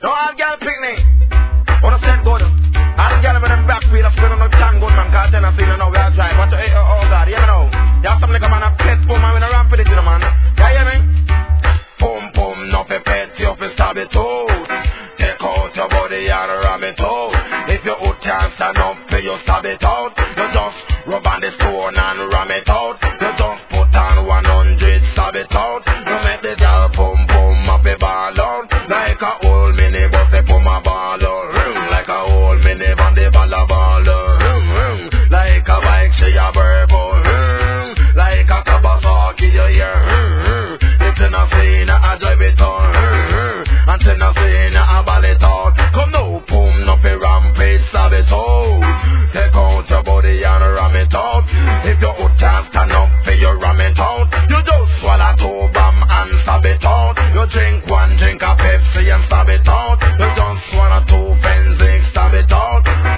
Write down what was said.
No, all girl picnic. Wanna send good. All the girl with them back wheel, I'm no tan good, man. Can't tell us, you know, we are trying. Watch your, oh God, you know. You have something like a man, a pet boom, man, with a ramp for this, you know, man. Yeah, hear me? Boom, boom, no for pet, you have to stab it out. Take out your body and ram it out. If your hood can't stand up, you stab it out. You just rub on the stone and ram it out. You just put on 100, stab it out. You make the girl boom, boom, up a ball out. Like a old mini bus, they put my ball out. Like a old mini van, they ball a ball out. Like a bike, she a burbo. Like a Kawasaki, you hear. It's in a scene, I drive it on. And in a scene, I ball it on.